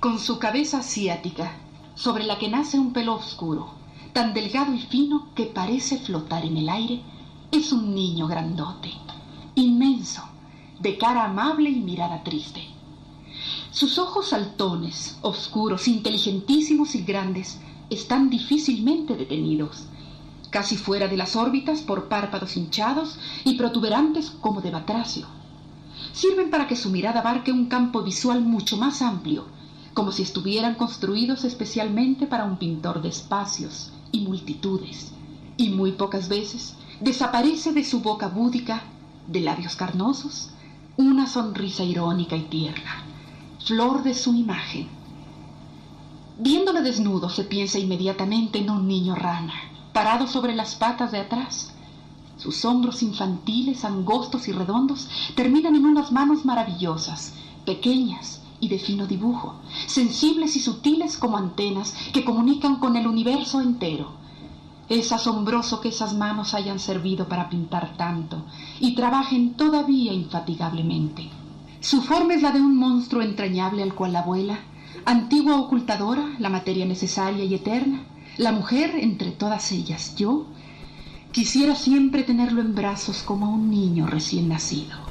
con su cabeza asiática, sobre la que nace un pelo oscuro, tan delgado y fino que parece flotar en el aire, es un niño grandote, inmenso, de cara amable y mirada triste. Sus ojos saltones, oscuros, inteligentísimos y grandes, están difícilmente detenidos, casi fuera de las órbitas por párpados hinchados y protuberantes como de batracio. Sirven para que su mirada abarque un campo visual mucho más amplio, como si estuvieran construidos especialmente para un pintor de espacios y multitudes, y muy pocas veces desaparece de su boca búdica, de labios carnosos, una sonrisa irónica y tierna, flor de su imagen. Viéndole desnudo se piensa inmediatamente en un niño rana, parado sobre las patas de atrás. Sus hombros infantiles, angostos y redondos, terminan en unas manos maravillosas, pequeñas y de fino dibujo, sensibles y sutiles como antenas que comunican con el universo entero. Es asombroso que esas manos hayan servido para pintar tanto y trabajen todavía infatigablemente. Su forma es la de un monstruo entrañable al cual la abuela, antigua ocultadora, la materia necesaria y eterna, la mujer entre todas ellas, yo, quisiera siempre tenerlo en brazos como a un niño recién nacido.